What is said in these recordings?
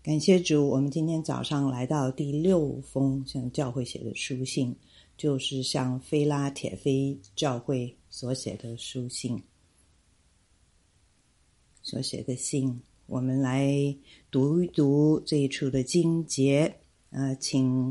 感谢主，我们今天早上来到第6封向教会写的书信，就是向菲拉铁非教会所写的书信，所写的信。我们来读一读这一处的经节，请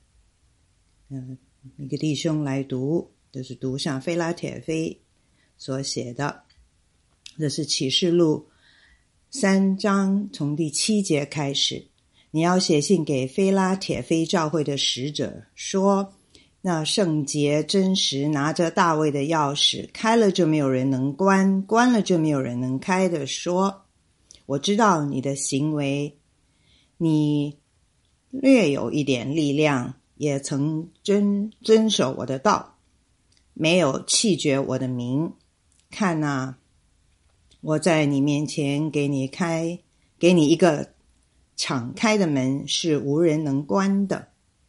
一个弟兄来读，就是读向菲拉铁非所写的，这是启示录3章从第7节开始。你要写信给菲拉铁非教会的使者说，那圣洁真实拿着大卫的钥匙，开了就没有人能关，关了就没有人能开的说，我知道你的行为，你略有一点力量，也曾遵守我的道，没有弃绝我的名。看啊，我在你面前给你一个敞开的门，是无人能关的。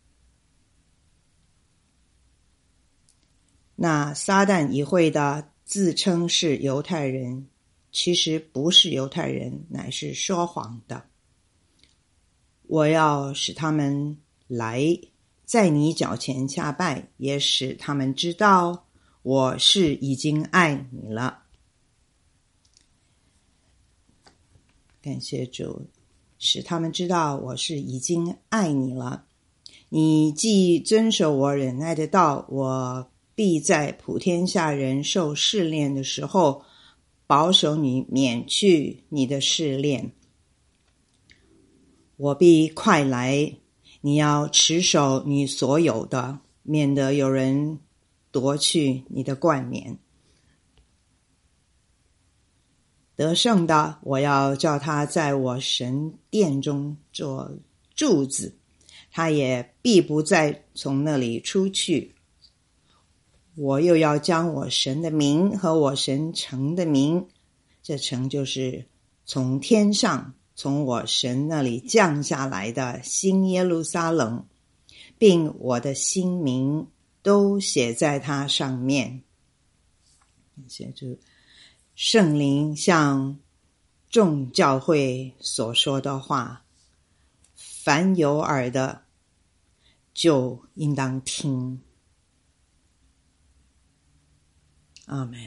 那撒旦议会的自称是犹太人，其实不是犹太人，乃是说谎的。我要使他们来，在你脚前下拜，也使他们知道我是已经爱你了。感谢主，使他们知道我是已经爱你了。你既遵守我忍耐的道，我必在普天下人受试炼的时候，保守你免去你的试炼。我必快来，你要持守你所有的，免得有人夺去你的冠冕。得胜的，我要叫他在我神殿中做柱子，他也必不再从那里出去。我又要将我神的名和我神城的名，这城就是从天上从我神那里降下来的新耶路撒冷，并我的新名都写在它上面。写着圣灵向众教会所说的话，凡有耳的就应当听。阿们。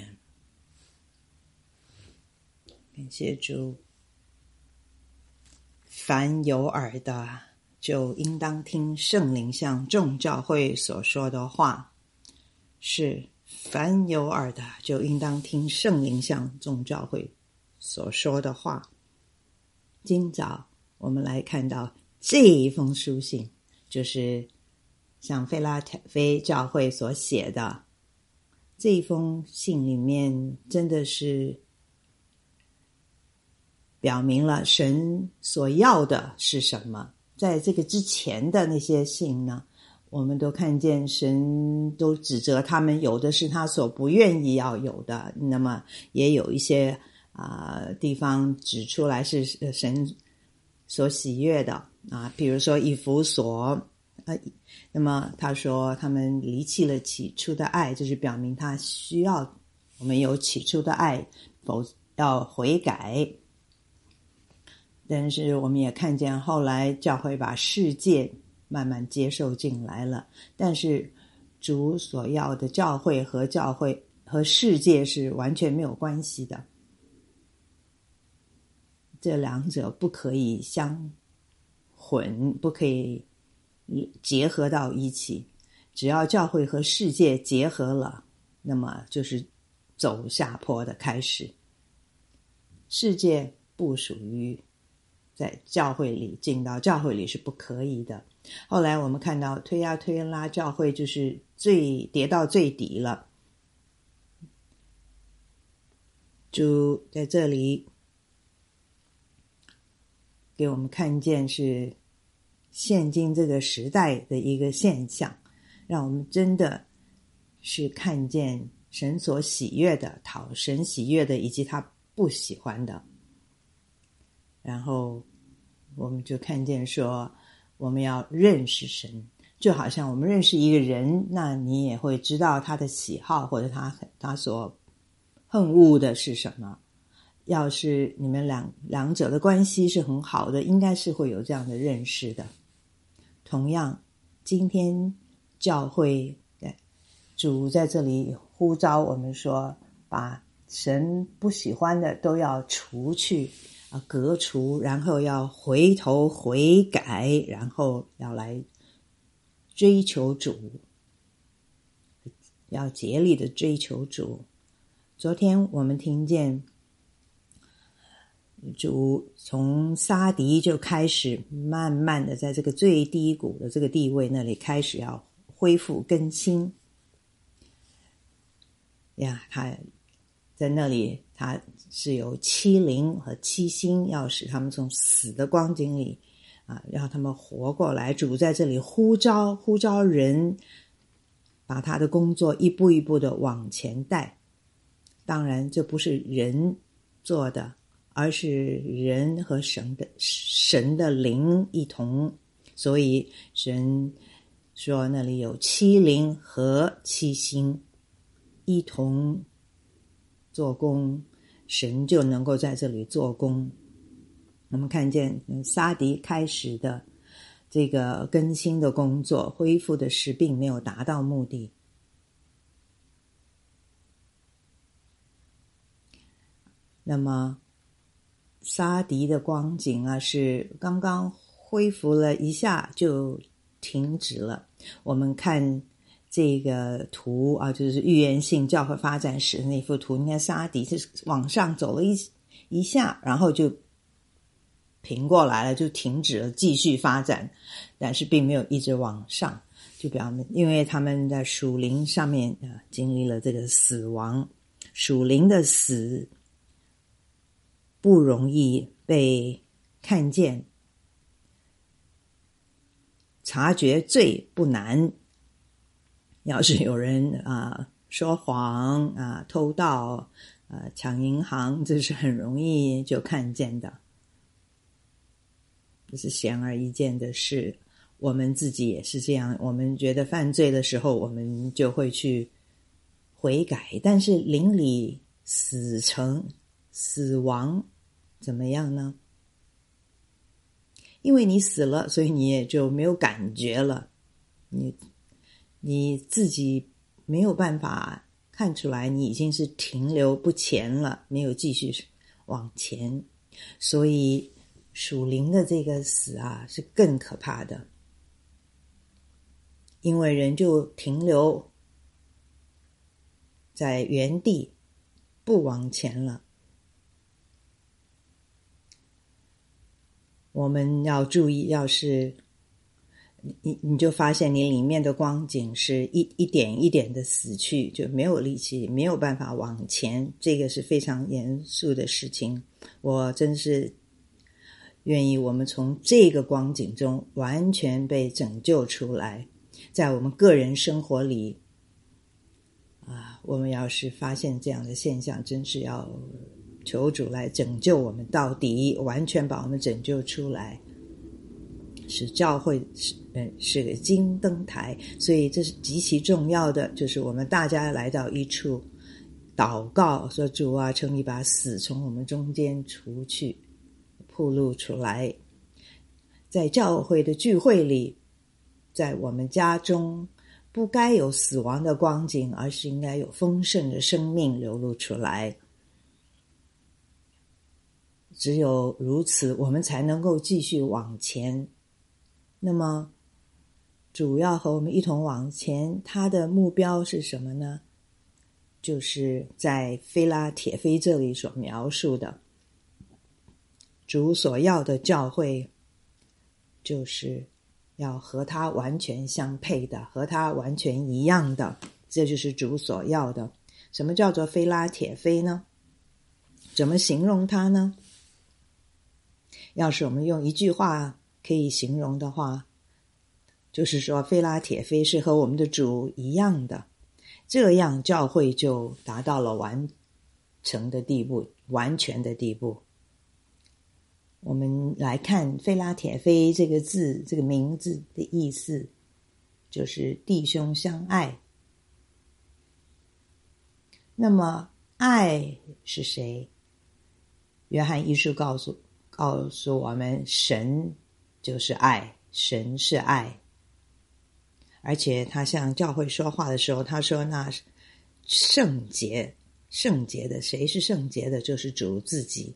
感谢主，凡有耳的就应当听圣灵向众教会所说的话，是凡有耳的就应当听圣灵向众教会所说的话。今早我们来看到这一封书信，就是向菲拉铁非教会所写的。这一封信里面真的是表明了神所要的是什么。在这个之前的那些信呢，我们都看见神都指责他们有的是他所不愿意要有的，那么也有一些地方指出来是神所喜悦的比如说以弗所那么他说他们离弃了起初的爱，就是表明他需要我们有起初的爱，否要悔改。但是我们也看见后来教会把世界慢慢接受进来了，但是主所要的教会和世界是完全没有关系的，这两者不可以相混，不可以结合到一起。只要教会和世界结合了，那么就是走下坡的开始。世界不属于在教会里，进到教会里是不可以的。后来我们看到推拉教会就是跌到最底了。主在这里给我们看见是现今这个时代的一个现象，让我们真的是看见神所喜悦的，讨神喜悦的，以及他不喜欢的。然后我们就看见说，我们要认识神，就好像我们认识一个人，那你也会知道他的喜好，或者他所恨恶的是什么。 要是你们两者的关系是很好的，应该是会有这样的认识的。同样，今天教会主在这里呼召我们说，把神不喜欢的都要除去革除，然后要回头悔改，然后要来追求主，要竭力的追求主。昨天我们听见主从撒狄就开始慢慢的在这个最低谷的这个地位那里开始要恢复更新呀，他在那里他是有7灵和7星，要使他们从死的光景里让他们活过来。主在这里呼召人，把他的工作一步一步的往前带。当然这不是人做的，而是人和神的灵一同。所以神说那里有7灵和7星一同做工，神就能够在这里做工。我们看见撒狄开始的这个更新的工作，恢复的事并没有达到目的。那么撒狄的光景是刚刚恢复了一下就停止了。我们看这个图就是预言性教会发展史的那幅图，你看撒狄是往上走了一下，然后就平过来了，就停止了继续发展，但是并没有一直往上，就表明因为他们在属灵上面经历了这个死亡，属灵的死不容易被看见，察觉罪不难。要是有人说谎偷盗抢银行，这是很容易就看见的，这是显而易见的事。我们自己也是这样，我们觉得犯罪的时候我们就会去悔改，但是灵里死亡怎么样呢？因为你死了，所以你也就没有感觉了，你自己没有办法看出来你已经是停留不前了，没有继续往前。所以属灵的这个死是更可怕的，因为人就停留在原地不往前了。我们要注意，要是你就发现你里面的光景是一点一点的死去，就没有力气，没有办法往前，这个是非常严肃的事情。我真是愿意我们从这个光景中完全被拯救出来。在我们个人生活里我们要是发现这样的现象，真是要求主来拯救我们到底，完全把我们拯救出来，使教会是个金灯台。所以这是极其重要的，就是我们大家来到一处祷告，说主求你把死从我们中间除去，暴露出来。在教会的聚会里，在我们家中，不该有死亡的光景，而是应该有丰盛的生命流露出来。只有如此，我们才能够继续往前。那么主要和我们一同往前，他的目标是什么呢？就是在腓拉铁非这里所描述的，主所要的教会就是要和他完全相配的，和他完全一样的，这就是主所要的。什么叫做腓拉铁非呢？怎么形容它呢？要是我们用一句话可以形容的话，就是说腓拉铁非是和我们的主一样的，这样教会就达到了完成的地步，完全的地步。我们来看腓拉铁非这个字，这个名字的意思就是弟兄相爱。那么爱是谁？ 约翰一书告诉我们，神就是爱，神是爱。而且他向教会说话的时候，他说那圣洁的，谁是圣洁的？就是主自己。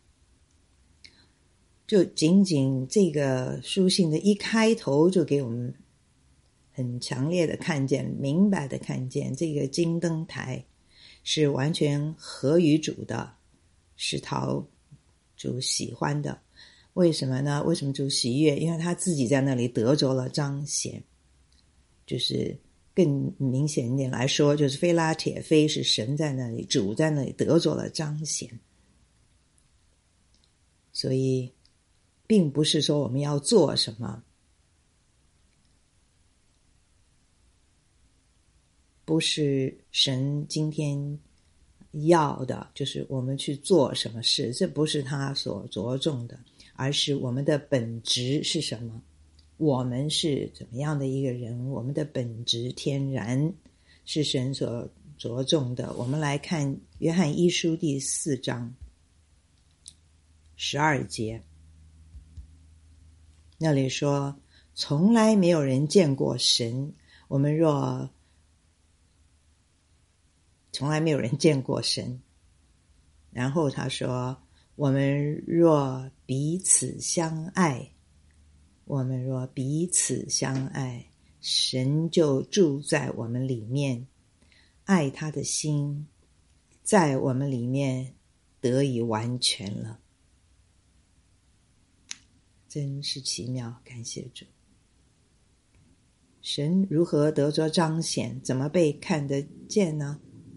就仅仅这个书信的一开头就给我们很强烈的看见，明白的看见，这个金灯台是完全合于主的，是讨主喜欢的。为什么呢？为什么主喜悦？因为他自己在那里得着了彰显。就是更明显一点来说，就是非拉铁非是神在那里，主在那里得着了彰显。所以并不是说我们要做什么，不是神今天要的就是我们去做什么事，这不是他所着重的，而是我们的本质是什么，我们是怎么样的一个人，我们的本质天然是神所着重的。我们来看约翰一书第4章12节，那里说从来没有人见过神，从来没有人见过神。然后他说我们若彼此相爱，神就住在我们里面，爱他的心在我们里面得以完全了。真是奇妙，感谢主。神如何得着彰显，怎么被看得见呢？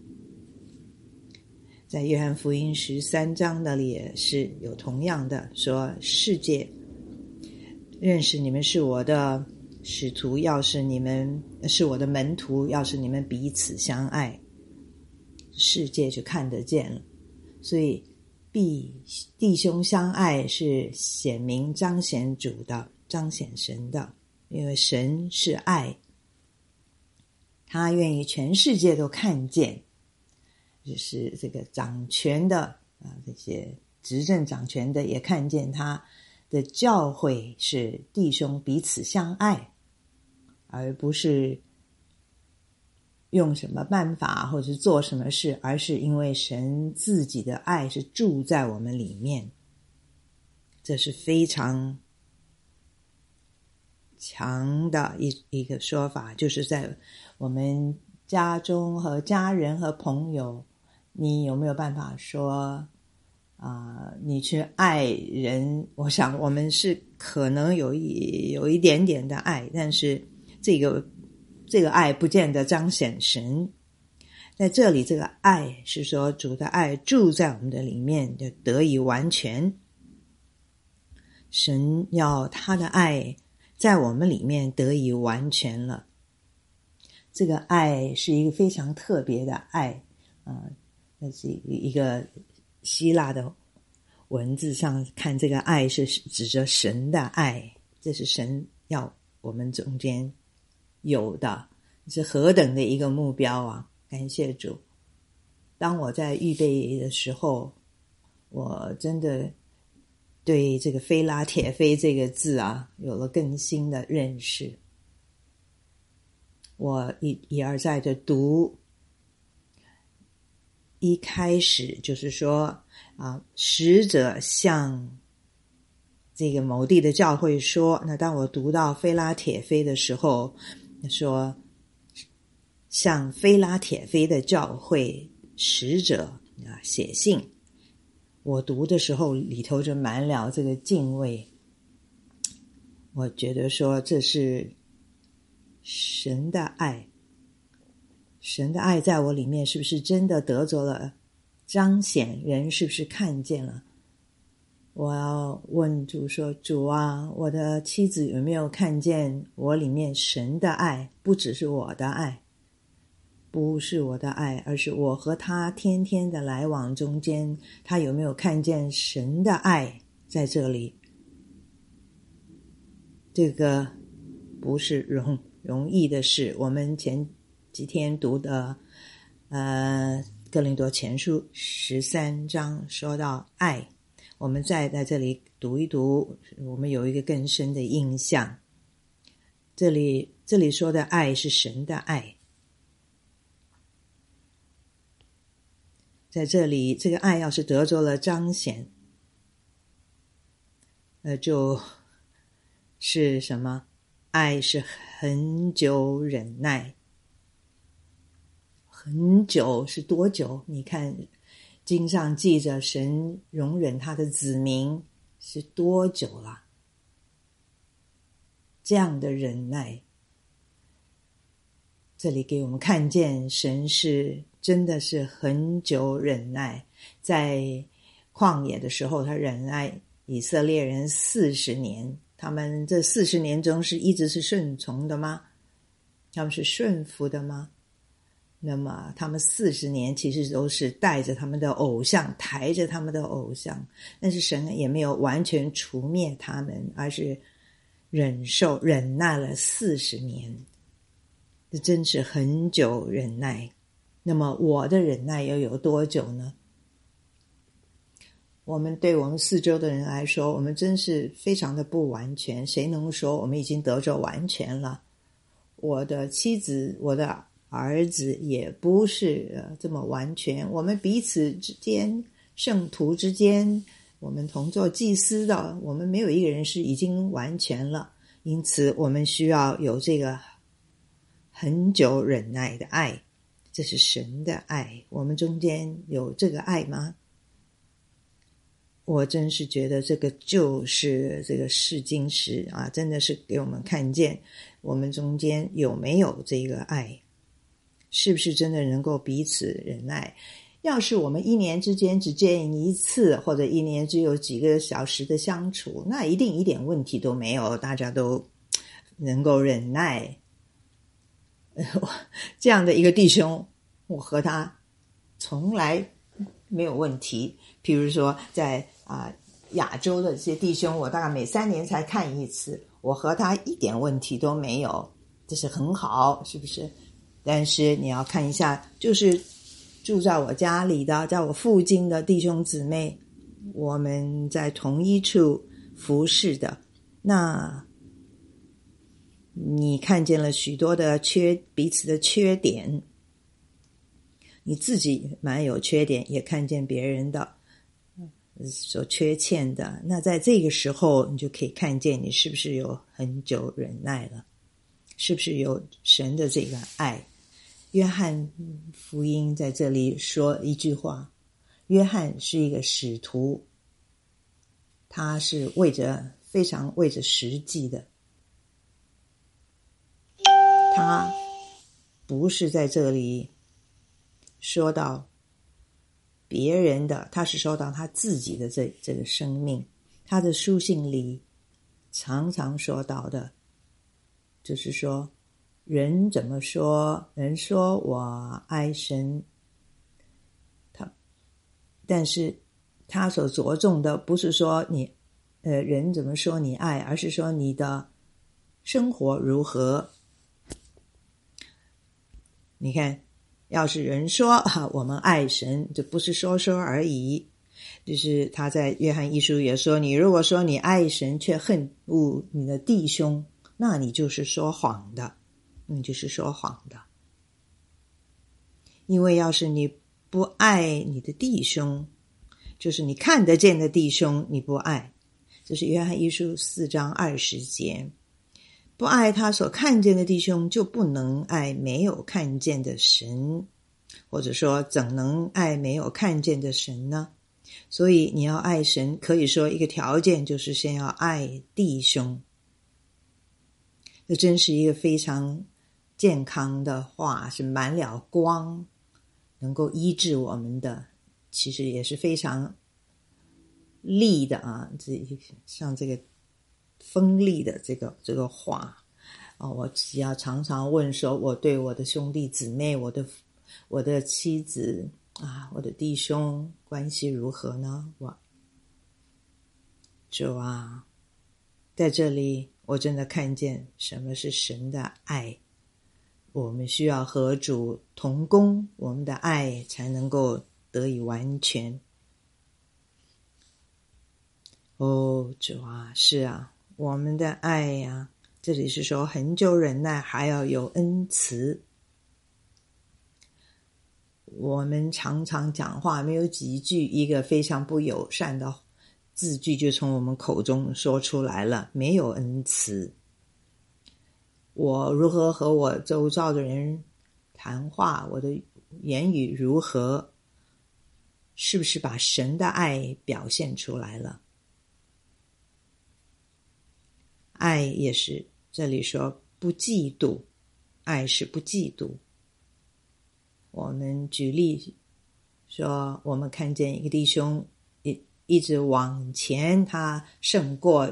在约翰福音13章那里也是有同样的说，世界认识你们是我的使徒，要是你们是我的门徒，要是你们彼此相爱，世界就看得见了。所以弟兄相爱是显明彰显主的，彰显神的，因为神是爱，他愿意全世界都看见，就是这个掌权的这些执政掌权的也看见他的教会是弟兄彼此相爱，而不是用什么办法或者是做什么事，而是因为神自己的爱是住在我们里面。这是非常强的一个说法，就是在我们家中和家人和朋友，你有没有办法说你去爱人？我想我们是可能有一点点的爱，但是这个爱不见得彰显神。在这里这个爱是说主的爱住在我们的里面，就得以完全。神要他的爱在我们里面得以完全了。这个爱是一个非常特别的爱那是一个希腊的文字上看，这个爱是指着神的爱，这是神要我们中间有的，是何等的一个目标啊！感谢主。当我在预备的时候，我真的对这个非拉铁非这个字有了更新的认识。我一而再的读，一开始就是说使者向这个某地的教会说，那当我读到非拉铁非的时候，说向非拉铁非的教会使者写信，我读的时候里头就满了这个敬畏。我觉得说这是神的爱，神的爱在我里面是不是真的得着了彰显，人是不是看见了？我要问主说，主啊，我的妻子有没有看见我里面神的爱？不只是我的爱，不是我的爱，而是我和他天天的来往中间，他有没有看见神的爱在这里？这个不是容易的事。我们前几天读的哥林多前书13章说到爱我们再在这里读一读，我们有一个更深的印象。这里说的爱是神的爱，在这里这个爱要是得着了彰显，就是什么？爱是恒久忍耐。很久是多久？你看经上记着神容忍他的子民是多久了？这样的忍耐，这里给我们看见神是真的是很久忍耐。在旷野的时候，他忍耐以色列人40年，他们这40年中是一直是顺从的吗？他们是顺服的吗？那么他们40年其实都是带着他们的偶像，抬着他们的偶像，但是神也没有完全除灭他们，而是忍耐了40年。这真是很久忍耐。那么我的忍耐又有多久呢？我们对我们四周的人来说，我们真是非常的不完全。谁能说我们已经得着完全了？我的妻子，我的儿子也不是这么完全。我们彼此之间，圣徒之间，我们同做祭司的，我们没有一个人是已经完全了。因此我们需要有这个很久忍耐的爱，这是神的爱。我们中间有这个爱吗？我真是觉得这个就是这个试金石啊，真的是给我们看见我们中间有没有这个爱，是不是真的能够彼此忍耐。要是我们一年之间只见一次，或者一年只有几个小时的相处，那一定一点问题都没有，大家都能够忍耐。这样的一个弟兄，我和他从来没有问题。譬如说在亚洲的这些弟兄，我大概每3年才看一次，我和他一点问题都没有，这是很好，是不是？但是你要看一下，就是住在我家里的，在我附近的弟兄姊妹，我们在同一处服侍的，那你看见了许多的彼此的缺点，你自己蛮有缺点，也看见别人的所缺欠的，那在这个时候你就可以看见你是不是有很久忍耐了，是不是有神的这个爱。约翰福音在这里说一句话，约翰是一个使徒，他是非常为着实际的，他不是在这里说到别人的，他是说到他自己的这个生命。他的书信里常常说到的，就是说人怎么说，人说我爱神，但是他所着重的不是说你人怎么说你爱，而是说你的生活如何。你看，要是人说我们爱神，这不是说说而已，就是他在约翰一书也说，你如果说你爱神却恨恶你的弟兄，那你就是说谎的，你就是说谎的。因为要是你不爱你的弟兄，就是你看得见的弟兄你不爱，这是约翰一书4章20节。不爱他所看见的弟兄，就不能爱没有看见的神，或者说怎能爱没有看见的神呢？所以你要爱神，可以说一个条件就是先要爱弟兄。这真是一个非常健康的话，是满了光，能够医治我们的，其实也是非常利的啊，像这个锋利的这个话我只要常常问说，我对我的兄弟姊妹，我的妻子我的弟兄关系如何呢？主啊，在这里我真的看见什么是神的爱。我们需要和主同工，我们的爱才能够得以完全。 哦，主啊，是啊，我们的爱呀，这里是说恒久忍耐，还要有恩慈。我们常常讲话没有几句，一个非常不友善的字句就从我们口中说出来了，没有恩慈。我如何和我周遭的人谈话，我的言语如何，是不是把神的爱表现出来了？爱也是，这里说不嫉妒，爱是不嫉妒。我们举例说，我们看见一个弟兄一直往前，他胜过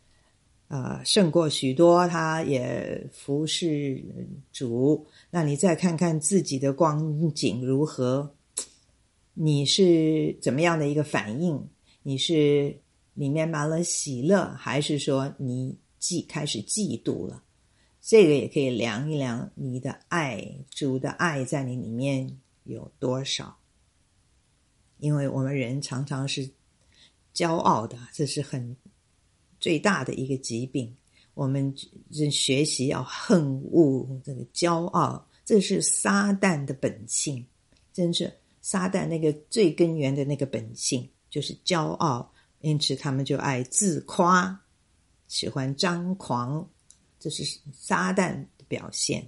许多，他也服侍主。那你再看看自己的光景如何，你是怎么样的一个反应？你是里面满了喜乐，还是说你开始嫉妒了？这个也可以量一量你的爱，主的爱在你里面有多少。因为我们人常常是骄傲的，这是最大的一个疾病。我们学习要恨恶这个骄傲，这是撒旦的本性，真是撒旦那个最根源的那个本性就是骄傲，因此他们就爱自夸，喜欢张狂，这是撒旦的表现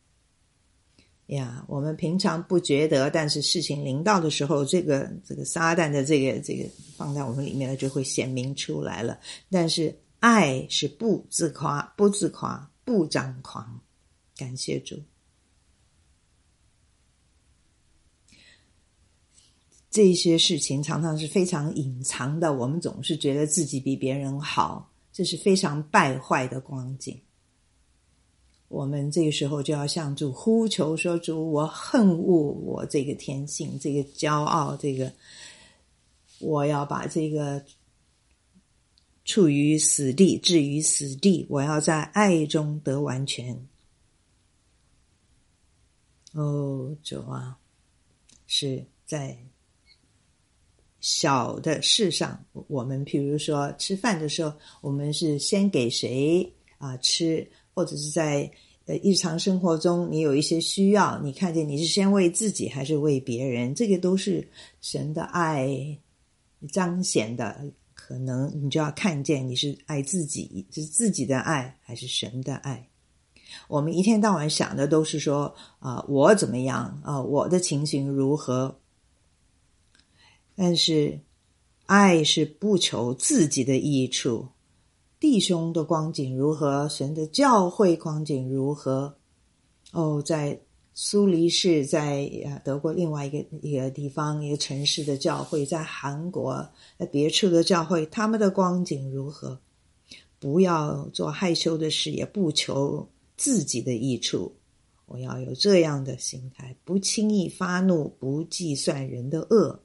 呀。我们平常不觉得，但是事情临到的时候，这个撒旦的这个放在我们里面了，就会显明出来了。但是爱是不自夸，不张狂。感谢主。这些事情常常是非常隐藏的，我们总是觉得自己比别人好，这是非常败坏的光景。我们这个时候就要向主呼求说，主，我恨恶我这个天性，这个骄傲，我要把这个处于死地，置于死地，我要在爱中得完全。哦，主啊，是在小的事上，我们譬如说吃饭的时候，我们是先给谁吃，或者是在日常生活中你有一些需要，你看见你是先为自己还是为别人，这个都是神的爱彰显的。可能你就要看见你是爱自己，是自己的爱还是神的爱。我们一天到晚想的都是说我怎么样我的情形如何，但是爱是不求自己的益处。弟兄的光景如何，神的教会光景如何。在苏黎世，在德国另外一个地方，一个城市的教会，在韩国在别处的教会，他们的光景如何。不要做害羞的事，也不求自己的益处。我要有这样的心态，不轻易发怒，不计算人的恶。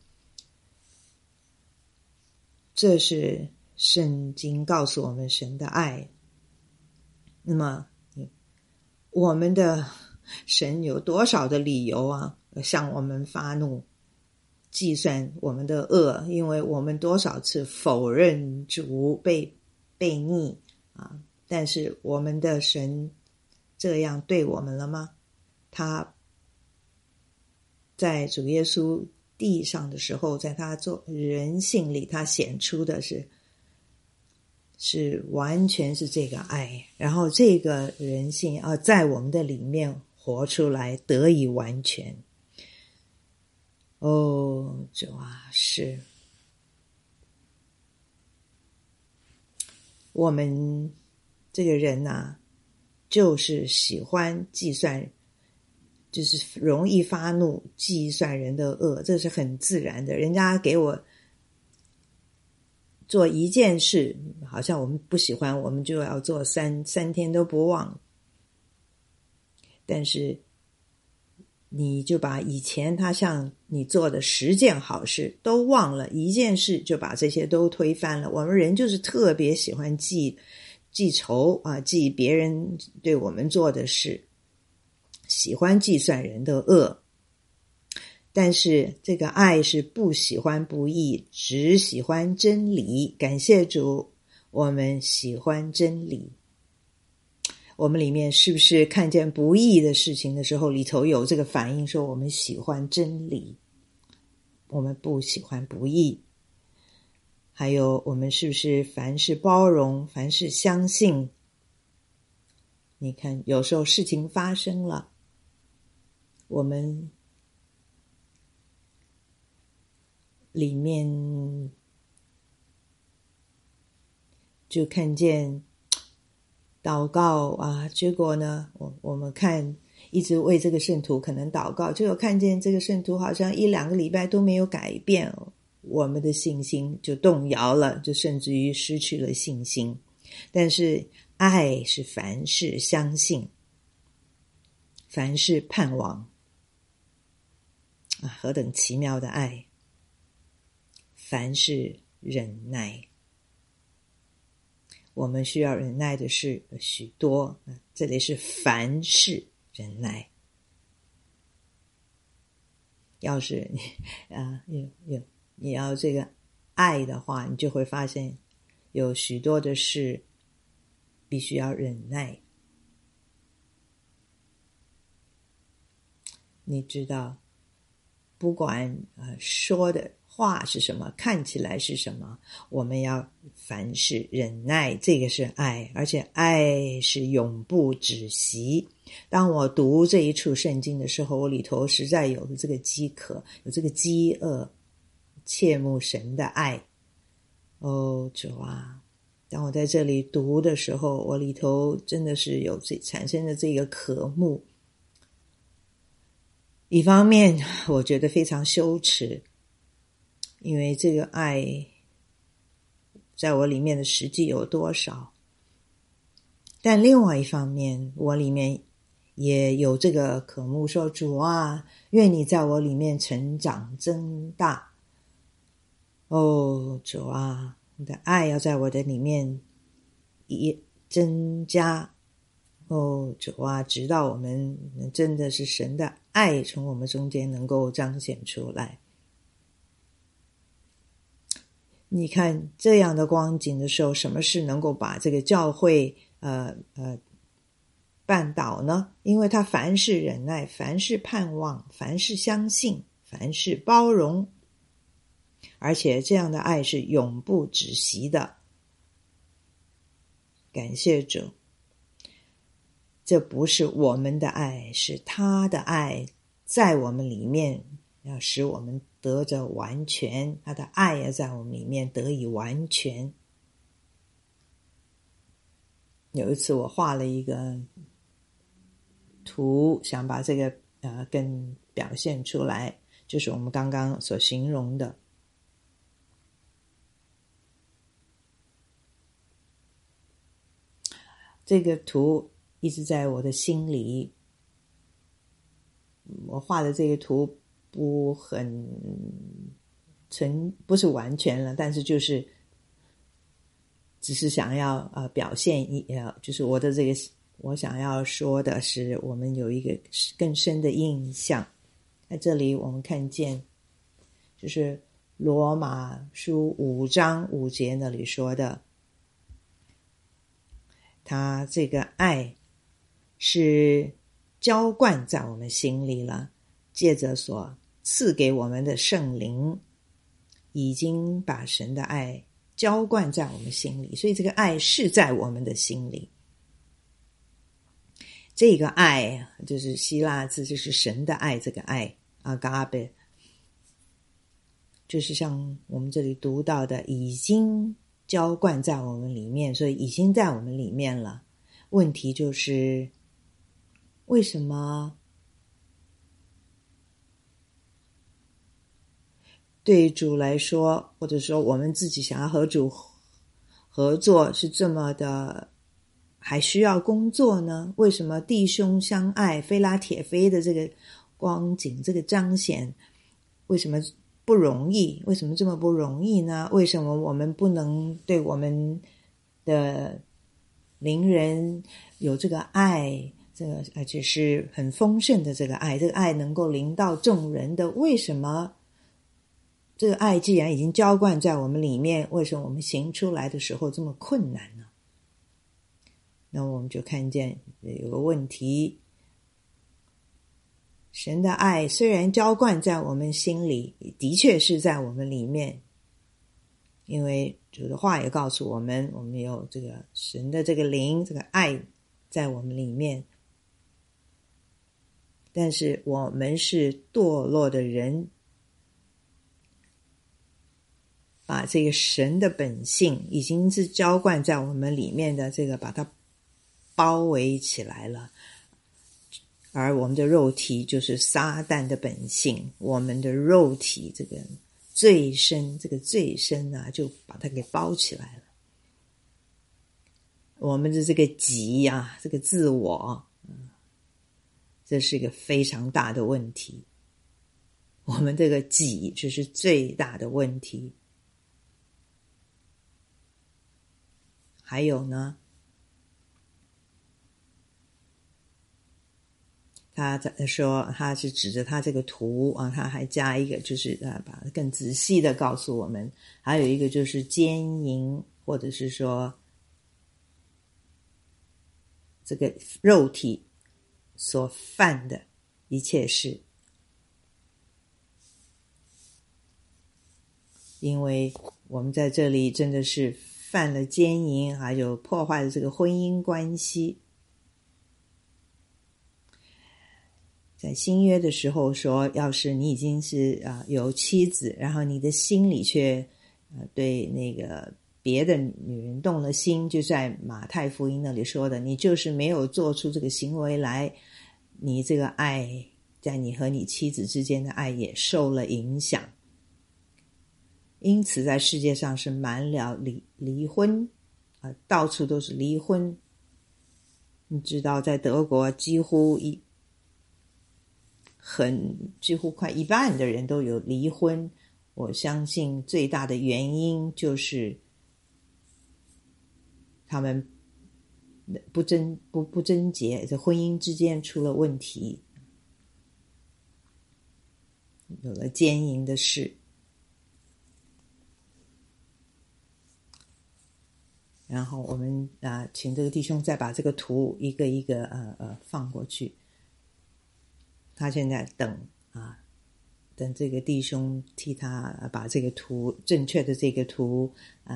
这是圣经告诉我们神的爱。那么我们的神有多少的理由向我们发怒，计算我们的恶？因为我们多少次否认主，背逆但是我们的神这样对我们了吗？他在主耶稣地上的时候，在他做人性里，他显出的是完全是这个爱，然后这个人性在我们的里面活出来，得以完全。主啊，是我们这个人就是喜欢计算，就是容易发怒，计算人的恶，这是很自然的。人家给我做一件事，好像我们不喜欢，我们就要做三天都不忘。但是你就把以前他向你做的10件好事都忘了，一件事就把这些都推翻了。我们人就是特别喜欢记仇记别人对我们做的事，喜欢计算人的恶。 但是这个爱是不喜欢不义，只喜欢真理。感谢主，我们喜欢真理。我们里面是不是看见不义的事情的时候，里头有这个反应，说我们喜欢真理，我们不喜欢不义？还有我们是不是凡事包容，凡事相信？你看有时候事情发生了，我们里面就看见祷告啊，结果呢我们看一直为这个圣徒可能祷告，结果看见这个圣徒好像1-2个礼拜都没有改变，我们的信心就动摇了，就甚至于失去了信心。但是爱是凡事相信，凡事盼望啊，何等奇妙的爱！凡事忍耐，我们需要忍耐的是许多，这里是凡事忍耐。要是你要这个爱的话，你就会发现有许多的事必须要忍耐。你知道，不管说的话是什么，看起来是什么，我们要凡事忍耐，这个是爱，而且爱是永不止息。当我读这一处圣经的时候，我里头实在有这个饥渴，有这个饥饿，切慕神的爱。哦，主啊，当我在这里读的时候，我里头真的是有产生的这个渴慕。一方面我觉得非常羞耻，因为这个爱在我里面的实际有多少，但另外一方面我里面也有这个渴慕，说主啊，愿你在我里面成长增大。哦，主啊，你的爱要在我的里面也增加。哦，主啊，直到我们真的是神的爱从我们中间能够彰显出来。你看这样的光景的时候，什么事能够把这个教会绊倒呢？因为他凡事忍耐，凡事盼望，凡事相信，凡事包容，而且这样的爱是永不止息的。感谢主，这不是我们的爱，是他的爱在我们里面，要使我们得着完全，他的爱要在我们里面得以完全。有一次我画了一个图，想把这个更表现出来，就是我们刚刚所形容的。这个图一直在我的心里，我画的这个图不是完全了，但是就是只是想要表现就是我的这个，我想要说的是我们有一个更深的印象。在这里我们看见就是罗马书5章5节那里说的，他这个爱是浇灌在我们心里了，借着所赐给我们的圣灵，已经把神的爱浇灌在我们心里，所以这个爱是在我们的心里。这个爱就是希腊字，就是神的爱，这个爱agape，就是像我们这里读到的，已经浇灌在我们里面，所以已经在我们里面了。问题就是为什么对主来说，或者说我们自己想要和主合作是这么的还需要工作呢？为什么弟兄相爱非拉铁非的这个光景，这个彰显为什么不容易？为什么这么不容易呢？为什么我们不能对我们的邻人有这个爱， 这个而且是很丰盛的这个爱，这个爱能够临到众人的，为什么这个爱既然已经浇灌在我们里面，为什么我们行出来的时候这么困难呢？那我们就看见有个问题，神的爱虽然浇灌在我们心里，的确是在我们里面，因为主的话也告诉我们，我们有这个神的这个灵，这个爱在我们里面，但是我们是堕落的人，把这个神的本性已经是浇灌在我们里面的这个把它包围起来了，而我们的肉体就是撒旦的本性，我们的肉体这个罪身，这个罪身啊，就把它给包起来了。我们的这个己啊，这个自我，这是一个非常大的问题。我们这个己就是最大的问题。还有呢，他说他是指着他这个图啊，他还加一个就是把它更仔细的告诉我们，还有一个就是奸淫，或者是说这个肉体所犯的一切事。因为我们在这里真的是犯了奸淫，还有破坏了这个婚姻关系。在新约的时候说，要是你已经是有妻子，然后你的心里却对那个别的女人动了心，就在马太福音那里说的，你就是没有做出这个行为来，你这个爱在你和你妻子之间的爱也受了影响。因此在世界上是满了离婚到处都是离婚。你知道在德国几乎快一半的人都有离婚，我相信最大的原因就是他们不贞洁，在婚姻之间出了问题，有了奸淫的事。然后我们请这个弟兄再把这个图一个一个放过去。他现在等这个弟兄替他把这个图正确的这个图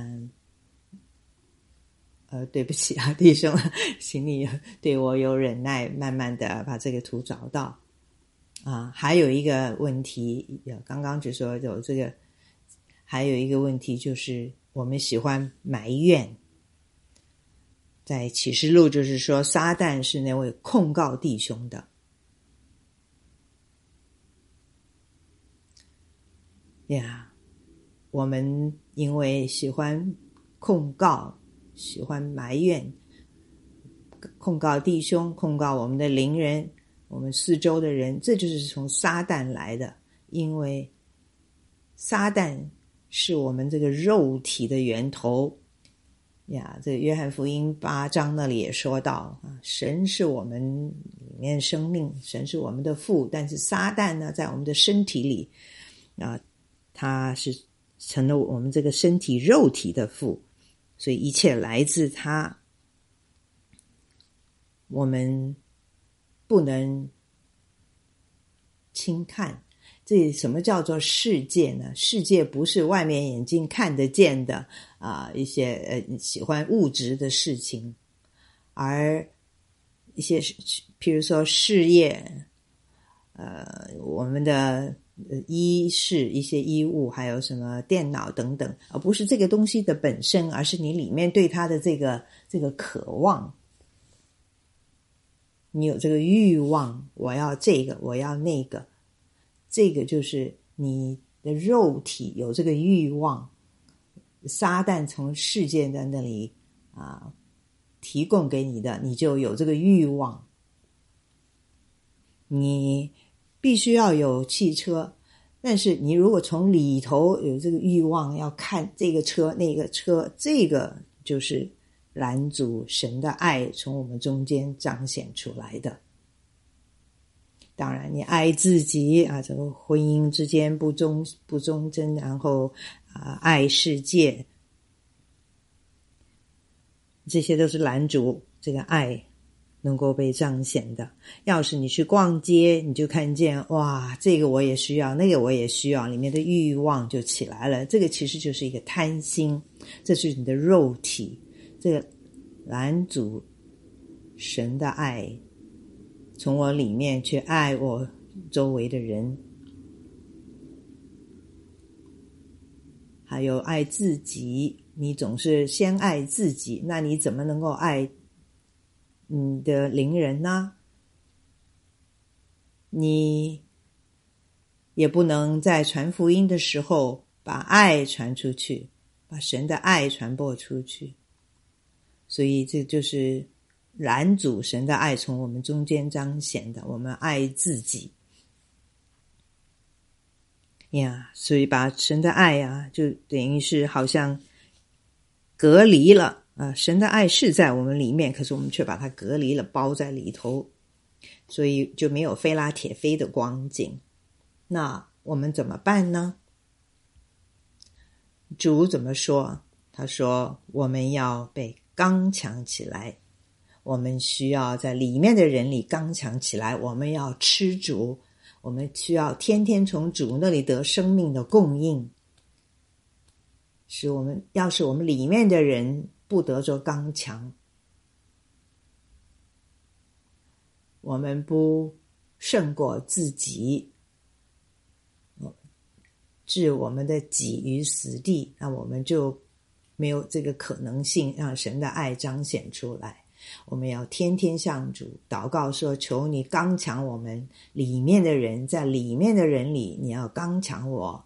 对不起啊，弟兄，请你对我有忍耐，慢慢的把这个图找到还有一个问题，刚刚只说有这个，还有一个问题就是我们喜欢埋怨。在启示录就是说，撒旦是那位控告弟兄的我们因为喜欢控告，喜欢埋怨，控告弟兄，控告我们的邻人，我们四周的人，这就是从撒旦来的。因为撒旦是我们这个肉体的源头这个约翰福音8章那里也说到神是我们里面生命，神是我们的父，但是撒旦呢在我们的身体里他是成了我们这个身体肉体的父，所以一切来自他。我们不能轻看。这什么叫做世界呢？世界不是外面眼睛看得见的一些喜欢物质的事情，而一些譬如说事业，我们的衣饰，一些衣物，还有什么电脑等等，而不是这个东西的本身，而是你里面对它的这个渴望。你有这个欲望，我要这个，我要那个，这个就是你的肉体有这个欲望。撒旦从世界的那里提供给你的，你就有这个欲望。你必须要有汽车，但是你如果从里头有这个欲望，要看这个车那个车，这个就是拦阻神的爱从我们中间彰显出来的。当然你爱自己这个婚姻之间不忠贞，然后爱世界，这些都是拦阻这个爱能够被彰显的。要是你去逛街，你就看见哇，这个我也需要，那个我也需要，里面的欲望就起来了。这个其实就是一个贪心，这是你的肉体，这个拦阻神的爱从我里面去爱我周围的人，还有爱自己。你总是先爱自己，那你怎么能够爱你的邻人呢？你也不能在传福音的时候把爱传出去，把神的爱传播出去。所以这就是拦阻神的爱从我们中间彰显的，我们爱自己呀，所以把神的爱就等于是好像隔离了神的爱是在我们里面，可是我们却把它隔离了，包在里头，所以就没有非拉铁非的光景。那我们怎么办呢？主怎么说？他说我们要被刚强起来，我们需要在里面的人里刚强起来，我们要吃主，我们需要天天从主那里得生命的供应。要是我们里面的人不得着刚强，我们不胜过自己，置我们的己于死地，那我们就没有这个可能性让神的爱彰显出来。我们要天天向主祷告说，求你刚强我们里面的人，在里面的人里你要刚强我，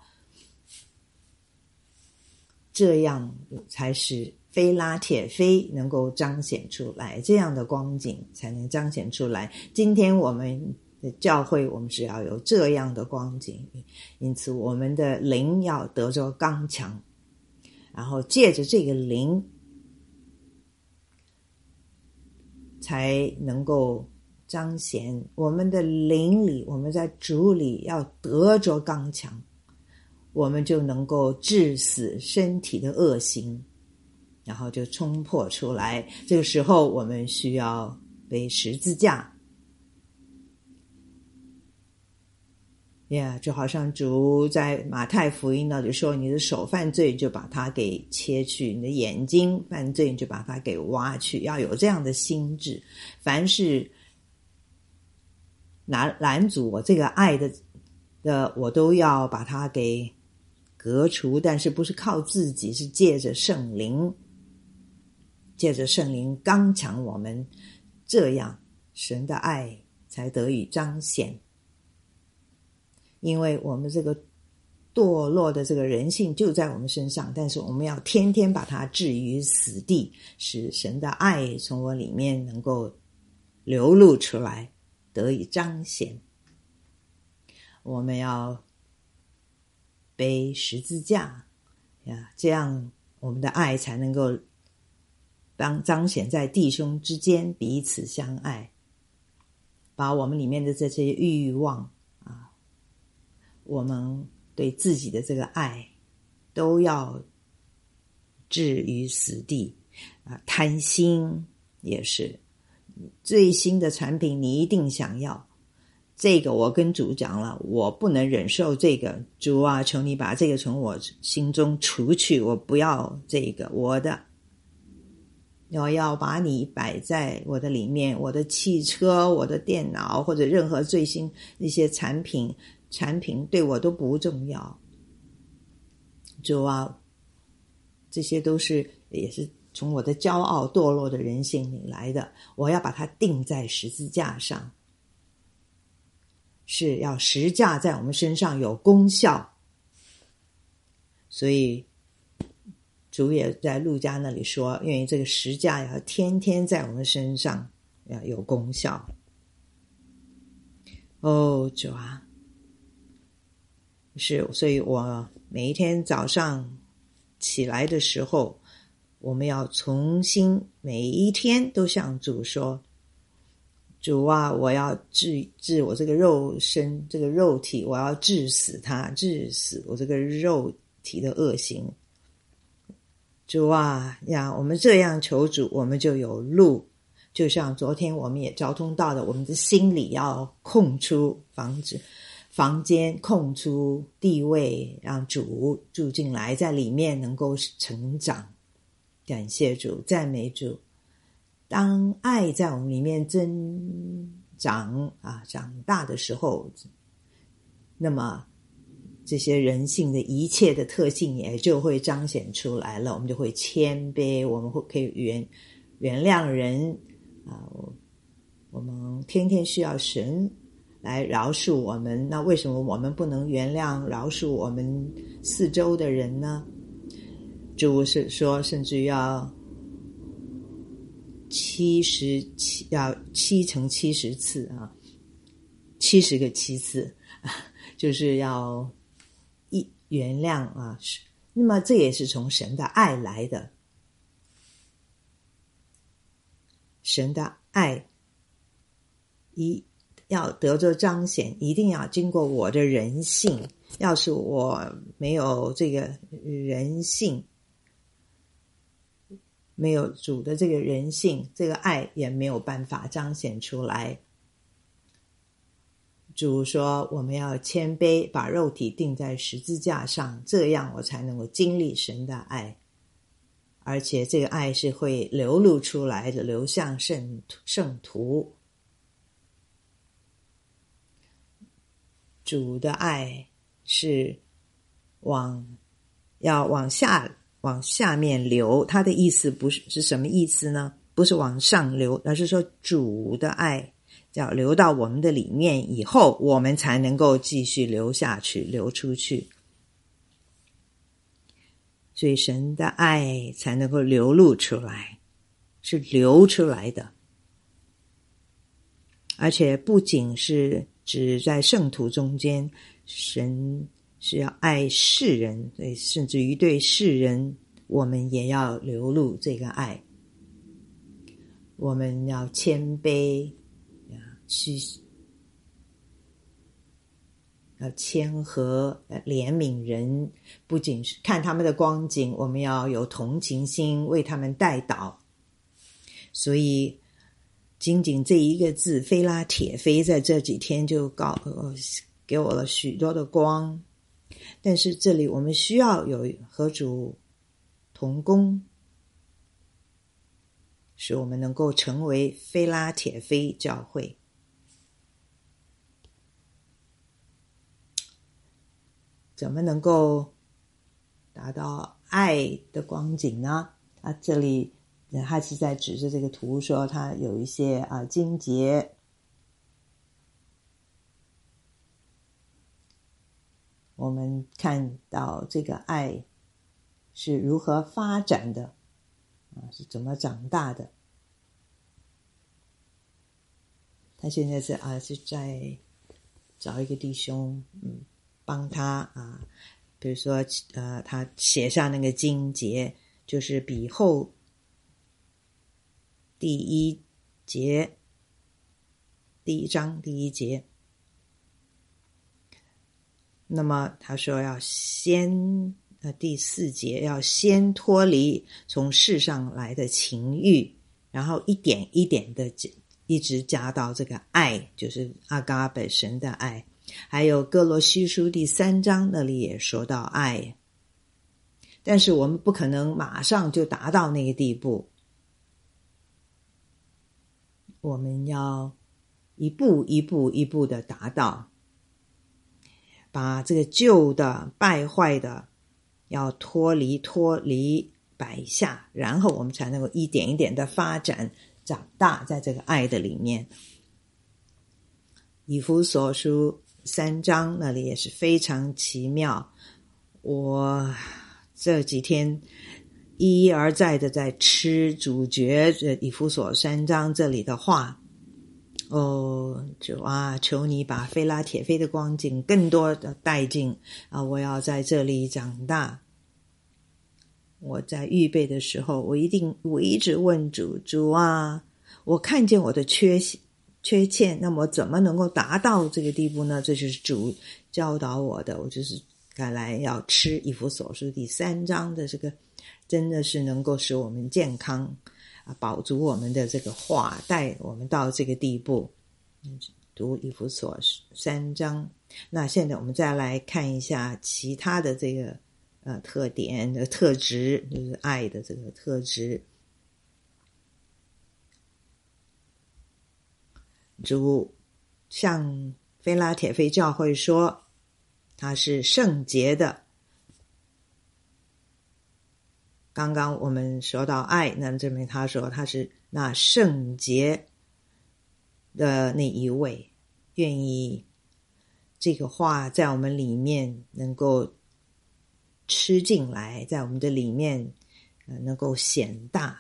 这样才使非拉铁非能够彰显出来，这样的光景才能彰显出来。今天我们的教会，我们只要有这样的光景，因此我们的灵要得着刚强，然后借着这个灵才能够彰显我们的灵里，我们在主里要得着刚强，我们就能够治死身体的恶行，然后就冲破出来。这个时候我们需要背十字架就好像主在马太福音那里说，你的手犯罪就把它给切去，你的眼睛犯罪就把它给挖去，要有这样的心智。凡是拦阻我这个爱的我都要把它给革除，但是不是靠自己，是借着圣灵刚强我们，这样神的爱才得以彰显。因为我们这个堕落的这个人性就在我们身上，但是我们要天天把它置于死地，使神的爱从我里面能够流露出来，得以彰显。我们要背十字架这样我们的爱才能够彰显在弟兄之间，彼此相爱，把我们里面的这些欲望我们对自己的这个爱都要置于死地贪心也是，最新的产品你一定想要，这个我跟主讲了，我不能忍受这个，主啊，求你把这个从我心中除去，我不要这个，我要把你摆在我的里面，我的汽车，我的电脑，或者任何最新一些产品对我都不重要。主啊，这些都也是从我的骄傲堕落的人性里来的，我要把它钉在十字架上，是要十架在我们身上有功效。所以主也在路加那里说，因为这个十架要天天在我们身上要有功效。主啊，所以我每一天早上起来的时候， 我们要重新每一天都向主说，主啊，我要治我这个肉身，这个肉体，我要治死它，治死我这个肉体的恶行。主啊，我们这样求主，我们就有路。就像昨天我们也交通到的，我们的心里要空出房间，空出地位，让主住进来，在里面能够成长。感谢主，赞美主。当爱在我们里面增长长大的时候，那么这些人性的一切的特性也就会彰显出来了。我们就会谦卑，我们可以原谅人我们天天需要神来饶恕我们，那为什么我们不能原谅饶恕我们四周的人呢？主是说甚至要7乘70次70个7次就是要原谅那么这也是从神的爱来的。神的爱要得着彰显，一定要经过我的人性。要是我没有这个人性，没有主的这个人性，这个爱也没有办法彰显出来。主说我们要谦卑，把肉体钉在十字架上，这样我才能够经历神的爱，而且这个爱是会流露出来的，流向圣徒。主的爱是要往下面流，他的意思不是什么意思呢？不是往上流，而是说主的爱要流到我们的里面以后，我们才能够继续流下去，流出去。所以神的爱才能够流露出来，是流出来的。而且不仅是指在圣徒中间，神是要爱世人，所以甚至于对世人，我们也要流露这个爱。我们要谦卑，要谦和，怜悯人，不仅是看他们的光景，我们要有同情心，为他们代祷。所以仅仅这一个字非拉铁非，在这几天就给我了许多的光。但是这里我们需要有和主同工，使我们能够成为非拉铁非教会。怎么能够达到爱的光景呢？这里他是在指着这个图说，他有一些经节。我们看到这个爱是如何发展的，是怎么长大的。他现在是在找一个弟兄，帮他比如说他写下那个经节，就是比后第一章第一节。那么他说要先第4节要先脱离从世上来的情欲，然后一点一点的一直加到这个爱，就是阿嘎贝神的爱。还有哥罗西书第3章那里也说到爱，但是我们不可能马上就达到那个地步，我们要一步一步的达到，把这个旧的败坏的要脱离摆下，然后我们才能够一点一点的发展长大在这个爱的里面。以弗所书3章那里也是非常奇妙，我这几天一而再的在吃主角以弗所3章这里的话。主啊，求你把非拉铁非的光景更多的带进我要在这里长大。 我在预备的时候，我一直问主啊，我看见我的缺欠，那么怎么能够达到这个地步呢？这就是主教导我的，我就是赶来要吃以弗所书第3章的这个，真的是能够使我们健康啊，饱足我们的这个话，带我们到这个地步。读以弗所3章。那现在我们再来看一下其他的这个特点的特质，就是爱的这个特质。主向非拉铁非教会说他是圣洁的。刚刚我们说到爱，那这边他说他是那圣洁的那一位，愿意这个话在我们里面能够吃进来，在我们的里面能够显大。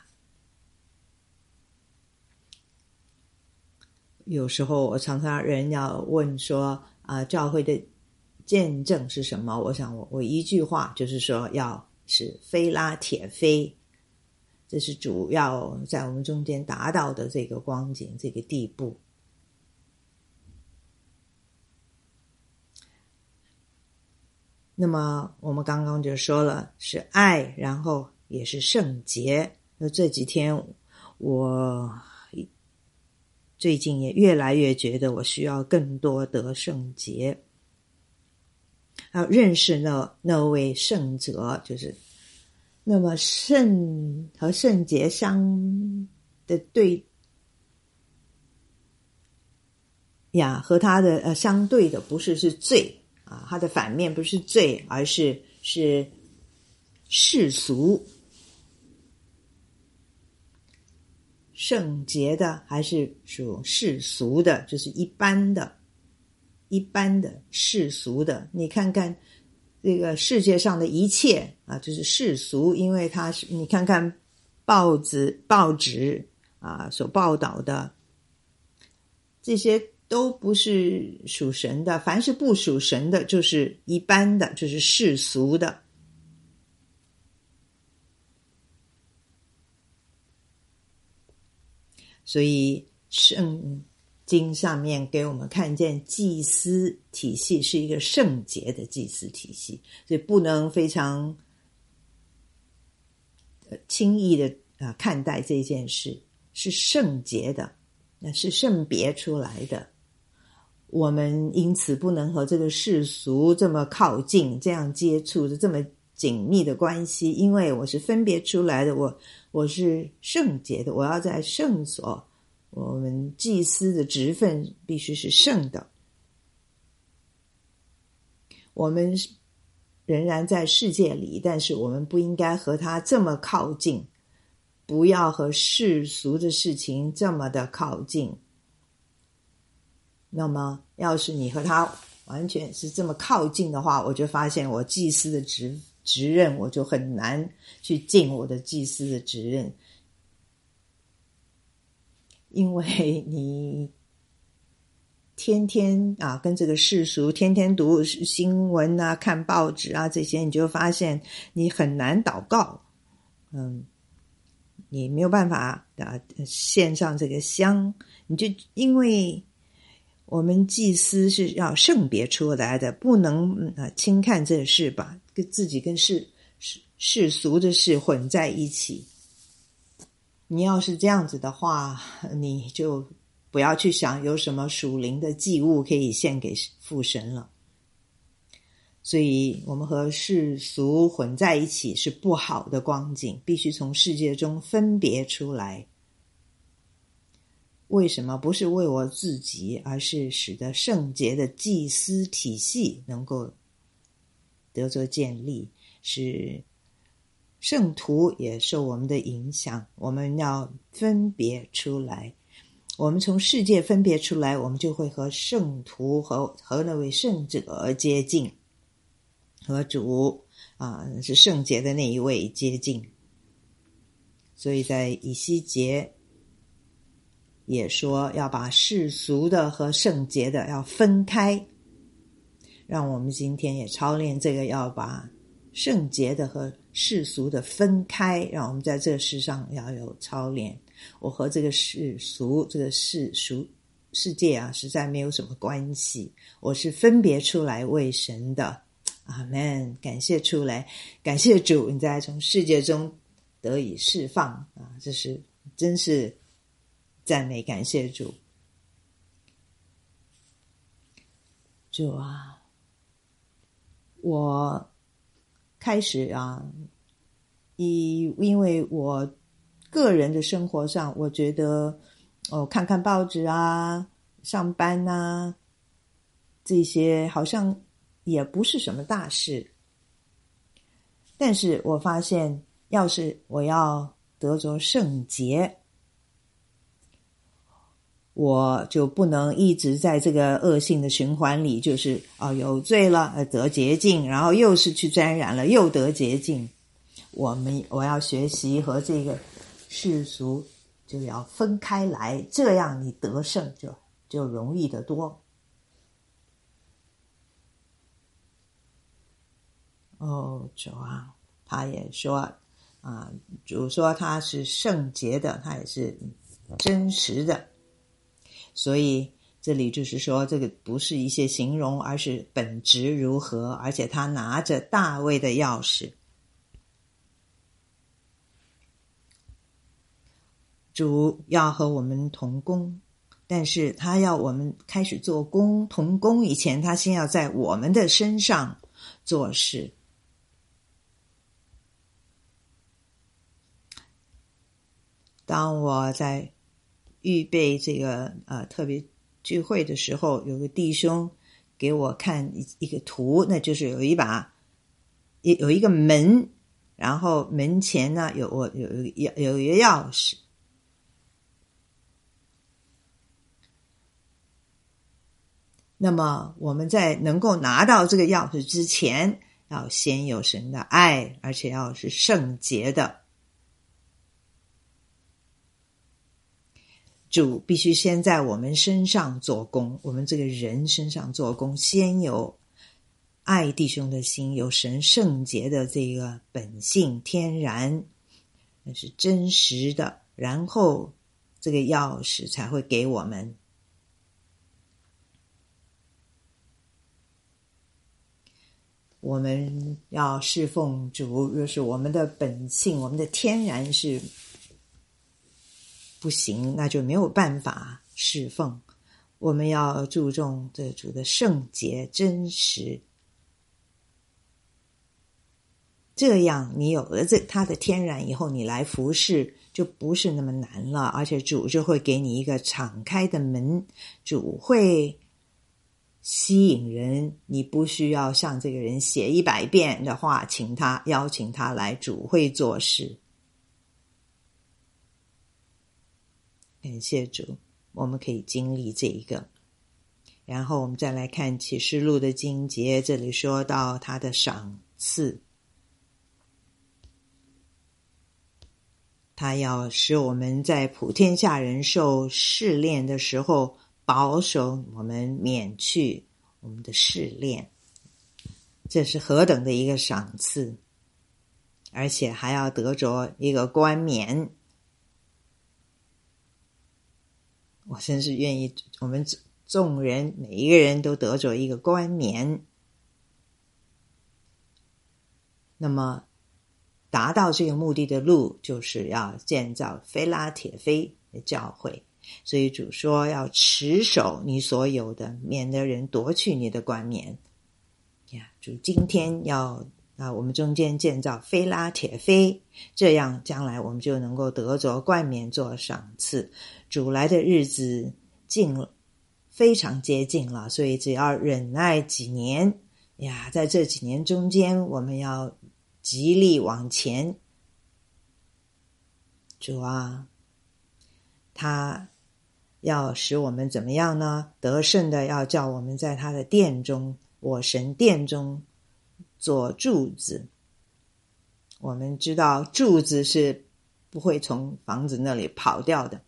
有时候我常常人要问说教会的见证是什么，我想我一句话就是说要是非拉铁非，这是主要在我们中间达到的这个光景，这个地步。那么我们刚刚就说了是爱，然后也是圣洁。那这几天我最近也越来越觉得我需要更多得圣洁，要认识那位圣者，就是那么圣和圣洁相的对呀，和他的相对的不是罪啊，它的反面不是罪，而是世俗。圣洁的还是属世俗的，就是一般的世俗的。你看看这个世界上的一切啊，就是世俗，因为它是你看看报纸啊所报道的，这些都不是属神的，凡是不属神的就是一般的，就是世俗的。所以圣经上面给我们看见祭司体系是一个圣洁的祭司体系，所以不能非常轻易的看待这件事，是圣洁的，那是圣别出来的。我们因此不能和这个世俗这么靠近，这样接触的这么紧密的关系，因为我是分别出来的，我是圣洁的，我要在圣所，我们祭司的职分必须是圣的。我们仍然在世界里，但是我们不应该和他这么靠近，不要和世俗的事情这么的靠近。那么要是你和他完全是这么靠近的话，我就发现我祭司的职任我就很难去尽我的祭司的职任，因为你天天跟这个世俗天天读新闻啊，看报纸啊，这些你就发现你很难祷告。你没有办法献上这个香，你就因为我们祭司是要圣别出来的，不能轻看这事，把自己跟世俗的事混在一起。你要是这样子的话，你就不要去想有什么属灵的祭物可以献给父神了。所以我们和世俗混在一起是不好的光景，必须从世界中分别出来。为什么？不是为我自己，而是使得圣洁的祭司体系能够得着建立，使圣徒也受我们的影响。我们要分别出来，我们从世界分别出来，我们就会和圣徒和那位圣者接近，和主是圣洁的那一位接近。所以在以西结也说要把世俗的和圣洁的要分开，让我们今天也操练这个，要把圣洁的和世俗的分开，让我们在这个世上要有操练。我和这个世俗这个世界啊实在没有什么关系，我是分别出来为神的。阿们，感谢出来，感谢主，你在从世界中得以释放啊！这是真是赞美，感谢主。主啊，我开始啊，因为我个人的生活上，我觉得看看报纸啊，上班啊，这些好像也不是什么大事。但是我发现，要是我要得着圣洁，我就不能一直在这个恶性的循环里，就是有罪了得洁净，然后又是去沾染了又得洁净。我要学习和这个世俗就要分开来，这样你得胜就容易得多。主啊，他也说主说他是圣洁的，他也是真实的。所以这里就是说，这个不是一些形容，而是本质如何，而且他拿着大卫的钥匙。主要和我们同工，但是他要我们开始做工同工以前，他先要在我们的身上做事。当我在预备这个特别聚会的时候，有个弟兄给我看一个图，那就是有一个门，然后门前呢有一个钥匙。那么我们在能够拿到这个钥匙之前，要先有神的爱，而且要是圣洁的。主必须先在我们身上做工，我们这个人身上做工，先有爱弟兄的心，有神圣洁的这个本性天然，那是真实的，然后这个钥匙才会给我们。我们要侍奉主，若是我们的本性，我们的天然是不行，那就没有办法侍奉。我们要注重这主的圣洁真实，这样你有了他的天然以后，你来服侍就不是那么难了，而且主就会给你一个敞开的门，主会吸引人，你不需要向这个人写100遍的话，邀请他来，主会做事。感谢主，我们可以经历这一个。然后我们再来看启示录的经节，这里说到他的赏赐，他要使我们在普天下人受试炼的时候，保守我们免去我们的试炼。这是何等的一个赏赐，而且还要得着一个冠冕。我真是愿意我们众人每一个人都得着一个冠冕。那么达到这个目的的路，就是要建造非拉铁非的教会。所以主说要持守你所有的，免得人夺去你的冠冕。主今天要我们中间建造非拉铁非，这样将来我们就能够得着冠冕做赏赐。主来的日子近了，非常接近了，所以只要忍耐几年在这几年中间，我们要极力往前。主啊，他要使我们怎么样呢？得胜的要叫我们在他的殿中，我神殿中做柱子。我们知道柱子是不会从房子那里跑掉的。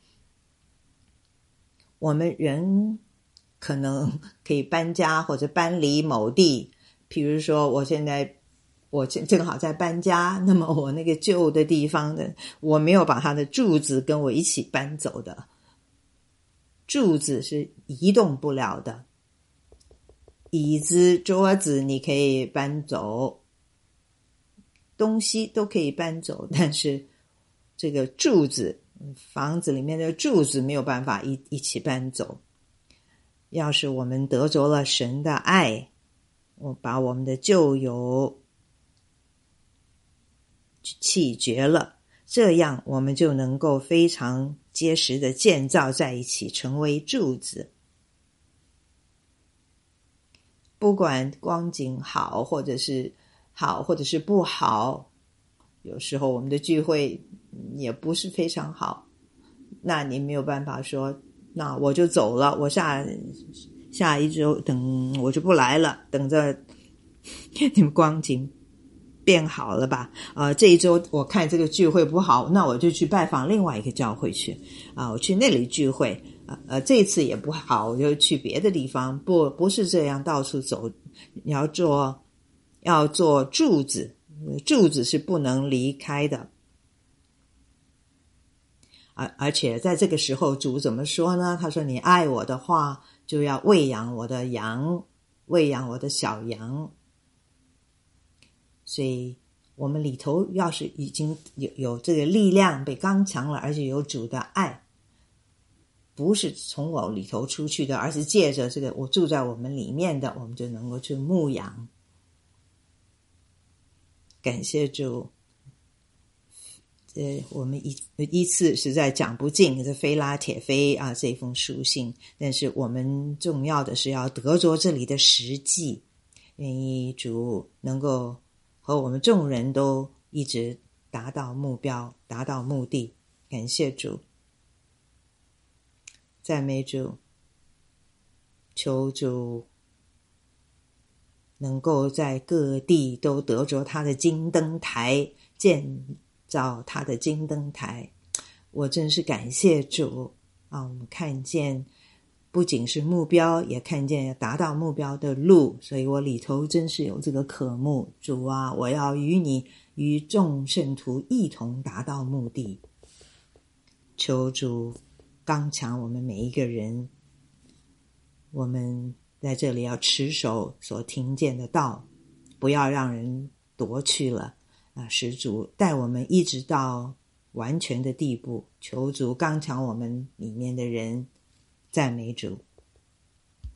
我们人可能可以搬家或者搬离某地，譬如说我现在我正好在搬家，那么我那个旧的地方的，我没有把它的柱子跟我一起搬走的。柱子是移动不了的，椅子、桌子你可以搬走，东西都可以搬走，但是这个柱子，房子里面的柱子没有办法一起搬走。要是我们得着了神的爱，我把我们的旧有弃绝了，这样我们就能够非常结实的建造在一起，成为柱子。不管光景好或者是不好，有时候我们的聚会也不是非常好，那你没有办法说那我就走了，我下一周我就不来了，等着你们光景变好了吧。这一周我看这个聚会不好，那我就去拜访另外一个教会去我去那里聚会。这次也不好，我就去别的地方。不是这样到处走，你要做柱子，柱子是不能离开的。而且在这个时候，主怎么说呢？他说你爱我的话，就要喂养我的羊，喂养我的小羊。所以我们里头要是已经有这个力量被刚强了，而且有主的爱，不是从我里头出去的，而是借着这个我住在我们里面的，我们就能够去牧养。感谢主。我们一次实在讲不尽这非拉铁非这封书信，但是我们重要的是要得着这里的实际，愿意主能够和我们众人都一直达到目标，达到目的。感谢主，赞美主，求主能够在各地都得着他的金灯台，建造他的金灯台。我真是感谢主我们看见不仅是目标，也看见达到目标的路，所以我里头真是有这个渴慕。主啊，我要与你与众圣徒一同达到目的。求主刚强我们每一个人，我们在这里要持守所听见的道，不要让人夺去了使主带我们一直到完全的地步。求主刚强我们里面的人，赞美主。